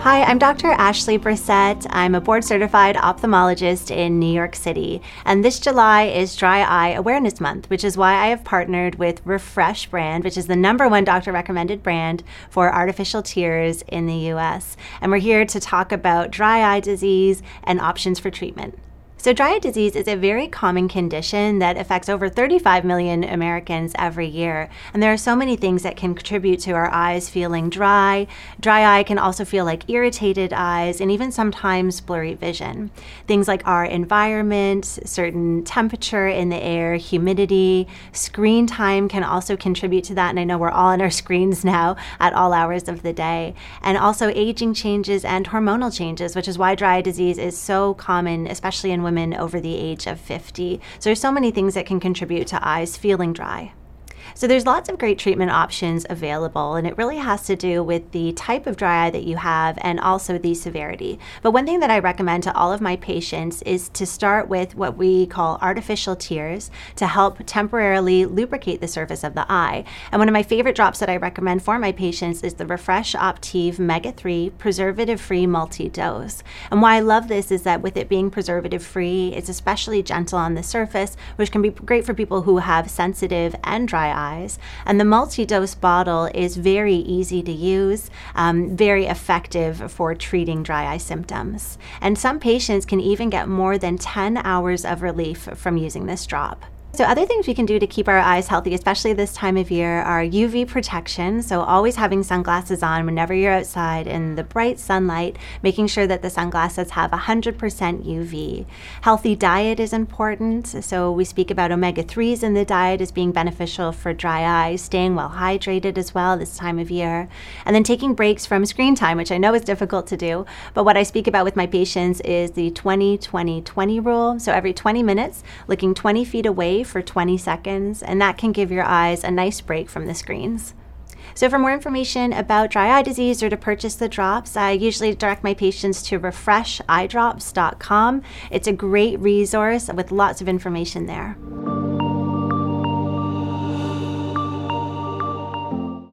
Hi, I'm Dr. Ashley Brissett. I'm a board-certified ophthalmologist in New York City, and this July is Dry Eye Awareness Month, which is why I have partnered with Refresh brand, which is the #1 doctor-recommended brand for artificial tears in the U.S. And we're here to talk about dry eye disease and options for treatment. So dry eye disease is a very common condition that affects over 35 million Americans every year. And there are so many things that can contribute to our eyes feeling dry. Dry eye can also feel like irritated eyes and even sometimes blurry vision. Things like our environment, certain temperature in the air, humidity, screen time can also contribute to that. And I know we're all on our screens now at all hours of the day. And also aging changes and hormonal changes, which is why dry eye disease is so common, especially in women over the age of 50. So there's so many things that can contribute to eyes feeling dry. So there's lots of great treatment options available, and it really has to do with the type of dry eye that you have and also the severity. But one thing that I recommend to all of my patients is to start with what we call artificial tears to help temporarily lubricate the surface of the eye. And one of my favorite drops that I recommend for my patients is the Refresh Optiv Mega 3 preservative-free multi-dose. And why I love this is that with it being preservative-free, it's especially gentle on the surface, which can be great for people who have sensitive and dry eyes. And the multi-dose bottle is very easy to use, very effective for treating dry eye symptoms. And some patients can even get more than 10 hours of relief from using this drop. So other things we can do to keep our eyes healthy, especially this time of year, are UV protection. So always having sunglasses on whenever you're outside in the bright sunlight, making sure that the sunglasses have 100% UV. Healthy diet is important. So we speak about omega-3s in the diet as being beneficial for dry eyes, staying well hydrated as well this time of year. And then taking breaks from screen time, which I know is difficult to do. But what I speak about with my patients is the 20-20-20 rule. So every 20 minutes, looking 20 feet away for 20 seconds, and that can give your eyes a nice break from the screens. So for more information about dry eye disease or to purchase the drops, I usually direct my patients to refresheyedrops.com. It's a great resource with lots of information there.